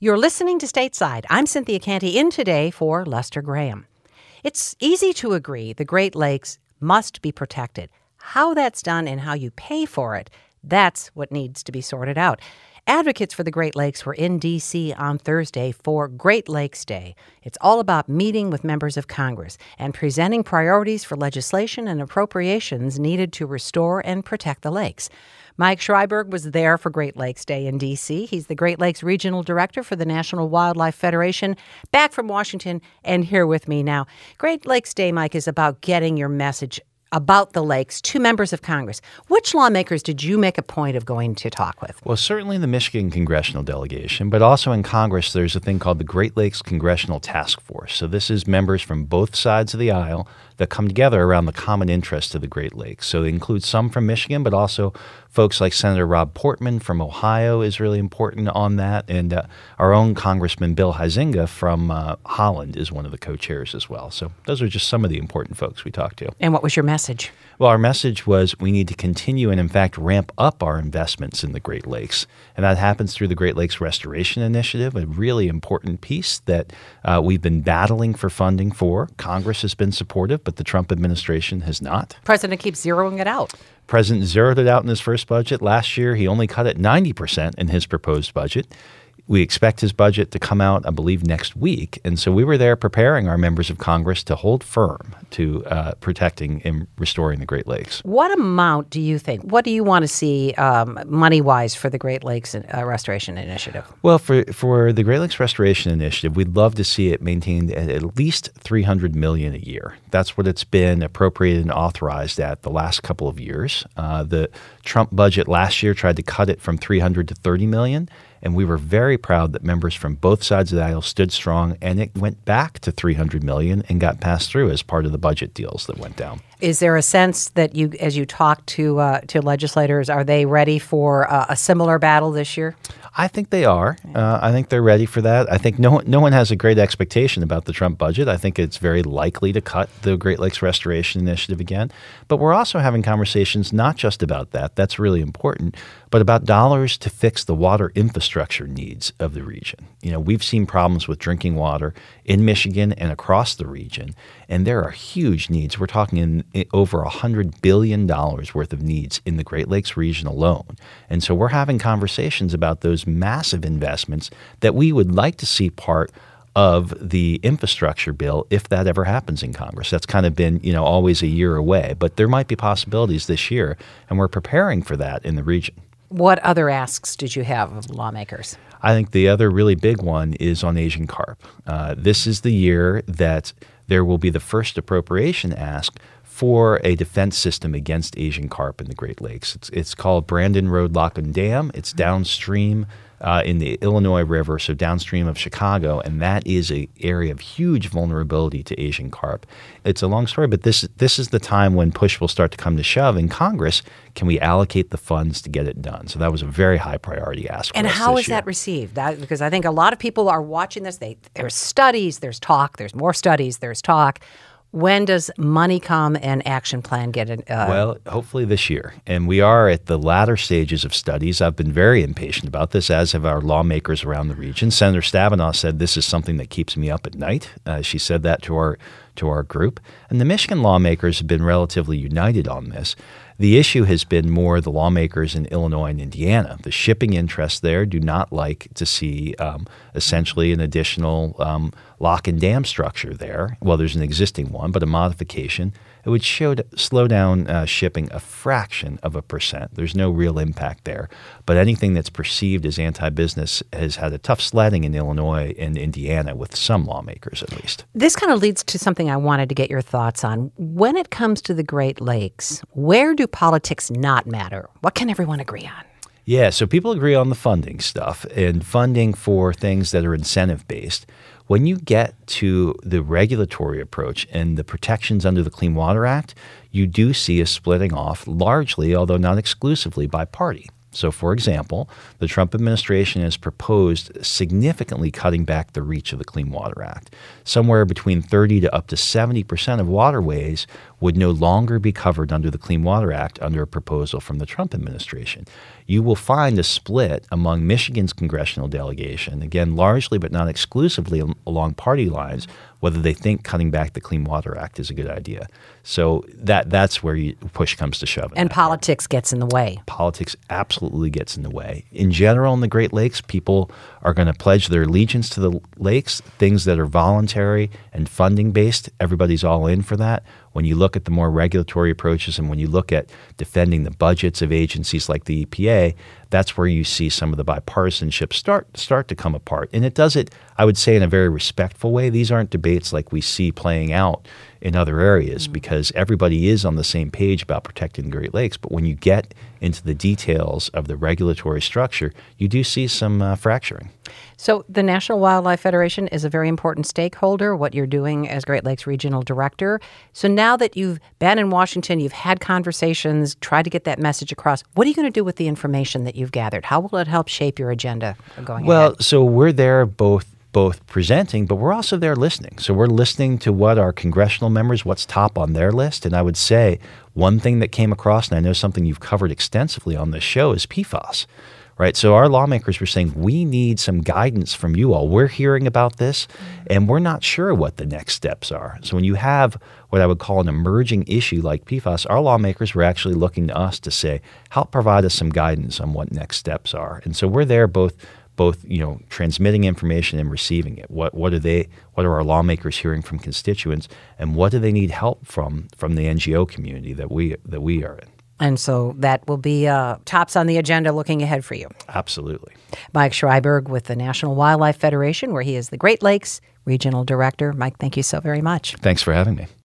You're listening to Stateside. I'm Cynthia Canty, in today for Lester Graham. It's easy to agree the Great Lakes must be protected. How that's done and how you pay for it, that's what needs to be sorted out. Advocates for the Great Lakes were in D.C. on Thursday for Great Lakes Day. It's all about meeting with members of Congress and presenting priorities for legislation and appropriations needed to restore and protect the lakes. Mike Schreiberg was there for Great Lakes Day in D.C. He's the Great Lakes Regional Director for the National Wildlife Federation, back from Washington and here with me now. Great Lakes Day, Mike, is about getting your message about the lakes to members of Congress. Which lawmakers did you make a point of going to talk with? Well, certainly the Michigan congressional delegation, but also in Congress, there's a thing called the Great Lakes Congressional Task Force. So this is members from both sides of the aisle that come together around the common interest of the Great Lakes. So it includes some from Michigan, but also folks like Senator Rob Portman from Ohio is really important on that. And our own Congressman Bill Huizenga from Holland is one of the co-chairs as well. So those are just some of the important folks we talked to. And what was your message? Well, our message was we need to continue and, in fact, ramp up our investments in the Great Lakes. And that happens through the Great Lakes Restoration Initiative, a really important piece that we've been battling for funding for. Congress has been supportive, but the Trump administration has not. President keeps zeroing it out. President zeroed it out in his first budget. Last year, he only cut it 90% in his proposed budget. We expect his budget to come out, I believe, next week. And so we were there preparing our members of Congress to hold firm to protecting and restoring the Great Lakes. What amount do you think? What do you want to see money-wise for the Great Lakes Restoration Initiative? Well, for the Great Lakes Restoration Initiative, we'd love to see it maintained at least $300 million a year. That's what it's been appropriated and authorized at the last couple of years. The Trump budget last year tried to cut it from $300 to $30 million. And we were very proud that members from both sides of the aisle stood strong, and it went back to $300 million and got passed through as part of the budget deals that went down. Is there a sense that you, as you talk to legislators, are they ready for a similar battle this year? I think they are. I think they're ready for that. I think no one has a great expectation about the Trump budget. I think it's very likely to cut the Great Lakes Restoration Initiative again. But we're also having conversations not just about that. That's really important, but about dollars to fix the water infrastructure needs of the region. You know, we've seen problems with drinking water in Michigan and across the region, and there are huge needs. We're talking in over $100 billion worth of needs in the Great Lakes region alone. And so we're having conversations about those massive investments that we would like to see part of the infrastructure bill if that ever happens in Congress. That's kind of been, always a year away, but there might be possibilities this year, and we're preparing for that in the region. What other asks did you have of lawmakers? I think the other really big one is on Asian carp. This is the year that there will be the first appropriation ask for a defense system against Asian carp in the Great Lakes. It's called Brandon Road Lock and Dam. It's downstream in the Illinois River, so downstream of Chicago, and that is an area of huge vulnerability to Asian carp. It's a long story, but this is the time when push will start to come to shove in Congress. Can we allocate the funds to get it done? So that was a very high priority ask for us this year. And how is that received? Because I think a lot of people are watching this. There's studies, there's talk, there's more studies, there's talk. When does money come and action plan get it? Well, hopefully this year. And we are at the latter stages of studies. I've been very impatient about this, as have our lawmakers around the region. Senator Stabenow said this is something that keeps me up at night. She said that to our group. And the Michigan lawmakers have been relatively united on this. The issue has been more the lawmakers in Illinois and Indiana. The shipping interests there do not like to see essentially an additional lock and dam structure there. Well, there's an existing one, but a modification. It would slow down shipping a fraction of a %. There's no real impact there. But anything that's perceived as anti-business has had a tough sledding in Illinois and Indiana with some lawmakers, at least. This kind of leads to something I wanted to get your thoughts on. When it comes to the Great Lakes, where do politics not matter? What can everyone agree on? Yeah, so people agree on the funding stuff and funding for things that are incentive-based. When you get to the regulatory approach and the protections under the Clean Water Act, you do see a splitting off largely, although not exclusively, by party. So, for example, the Trump administration has proposed significantly cutting back the reach of the Clean Water Act. Somewhere between 30 to up to 70% of waterways would no longer be covered under the Clean Water Act under a proposal from the Trump administration. You will find a split among Michigan's congressional delegation, again, largely but not exclusively along party lines, whether they think cutting back the Clean Water Act is a good idea. So that's where push comes to shove. And politics gets in the way. Politics absolutely gets in the way. In general, in the Great Lakes, people are going to pledge their allegiance to the lakes, things that are voluntary and funding-based. Everybody's all in for that. When you look at the more regulatory approaches and when you look at defending the budgets of agencies like the EPA, that's where you see some of the bipartisanship start to come apart. And it does it, I would say, in a very respectful way. These aren't debates like we see playing out in other areas because everybody is on the same page about protecting the Great Lakes. But when you get into the details of the regulatory structure, you do see some fracturing. So the National Wildlife Federation is a very important stakeholder, what you're doing as Great Lakes Regional Director. So now that you've been in Washington, you've had conversations, tried to get that message across, what are you going to do with the information that you've gathered? How will it help shape your agenda going ahead? So we're there both presenting, but we're also there listening. So we're listening to what our congressional members, what's top on their list. And I would say one thing that came across, and I know something you've covered extensively on this show, is PFAS. Right. So our lawmakers were saying we need some guidance from you all. We're hearing about this and we're not sure what the next steps are. So when you have what I would call an emerging issue like PFAS, our lawmakers were actually looking to us to say, help provide us some guidance on what next steps are. And so we're there both transmitting information and receiving it. What are our lawmakers hearing from constituents, and what do they need help from the NGO community that we are in? And so that will be tops on the agenda looking ahead for you. Absolutely. Mike Schreiberg with the National Wildlife Federation, where he is the Great Lakes Regional Director. Mike, thank you so very much. Thanks for having me.